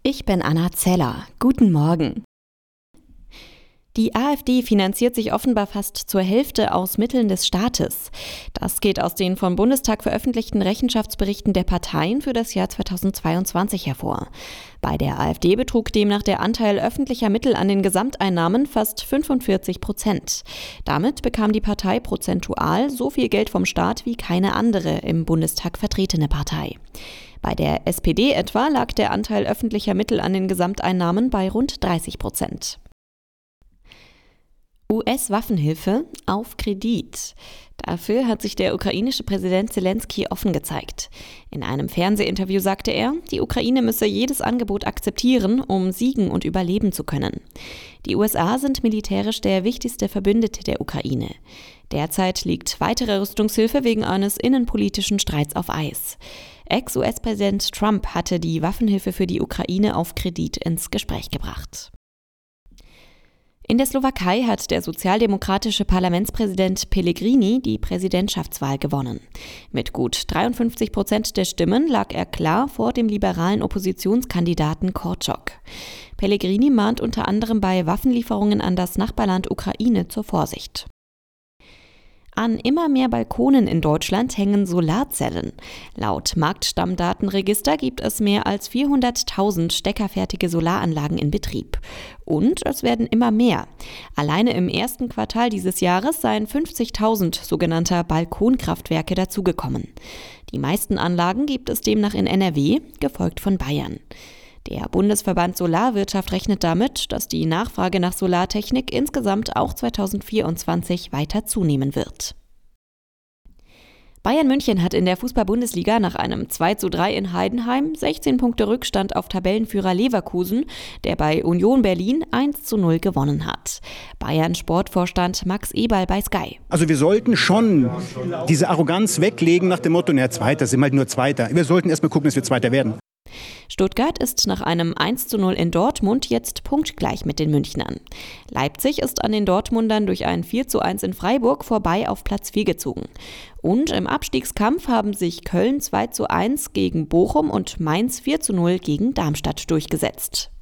Ich bin Anna Zeller. Guten Morgen. Die AfD finanziert sich offenbar fast zur Hälfte aus Mitteln des Staates. Das geht aus den vom Bundestag veröffentlichten Rechenschaftsberichten der Parteien für das Jahr 2022 hervor. Bei der AfD betrug demnach der Anteil öffentlicher Mittel an den Gesamteinnahmen fast 45%. Damit bekam die Partei prozentual so viel Geld vom Staat wie keine andere im Bundestag vertretene Partei. Bei der SPD etwa lag der Anteil öffentlicher Mittel an den Gesamteinnahmen bei rund 30%. US-Waffenhilfe auf Kredit. Dafür hat sich der ukrainische Präsident Zelensky offen gezeigt. In einem Fernsehinterview sagte er, die Ukraine müsse jedes Angebot akzeptieren, um siegen und überleben zu können. Die USA sind militärisch der wichtigste Verbündete der Ukraine. Derzeit liegt weitere Rüstungshilfe wegen eines innenpolitischen Streits auf Eis. Ex-US-Präsident Trump hatte die Waffenhilfe für die Ukraine auf Kredit ins Gespräch gebracht. In der Slowakei hat der sozialdemokratische Parlamentspräsident Pellegrini die Präsidentschaftswahl gewonnen. Mit gut 53% der Stimmen lag er klar vor dem liberalen Oppositionskandidaten Korczok. Pellegrini mahnt unter anderem bei Waffenlieferungen an das Nachbarland Ukraine zur Vorsicht. An immer mehr Balkonen in Deutschland hängen Solarzellen. Laut Marktstammdatenregister gibt es mehr als 400.000 steckerfertige Solaranlagen in Betrieb. Und es werden immer mehr. Alleine im ersten Quartal dieses Jahres seien 50.000 sogenannter Balkonkraftwerke dazugekommen. Die meisten Anlagen gibt es demnach in NRW, gefolgt von Bayern. Der Bundesverband Solarwirtschaft rechnet damit, dass die Nachfrage nach Solartechnik insgesamt auch 2024 weiter zunehmen wird. Bayern München hat in der Fußball-Bundesliga nach einem 2:3 in Heidenheim 16 Punkte Rückstand auf Tabellenführer Leverkusen, der bei Union Berlin 1:0 gewonnen hat. Bayern-Sportvorstand Max Eberl bei Sky. Also wir sollten schon diese Arroganz weglegen nach dem Motto, Zweiter, sind halt nur Zweiter. Wir sollten erstmal gucken, dass wir Zweiter werden. Stuttgart ist nach einem 1:0 in Dortmund jetzt punktgleich mit den Münchnern. Leipzig ist an den Dortmundern durch ein 4:1 in Freiburg vorbei auf Platz 4 gezogen. Und im Abstiegskampf haben sich Köln 2:1 gegen Bochum und Mainz 4:0 gegen Darmstadt durchgesetzt.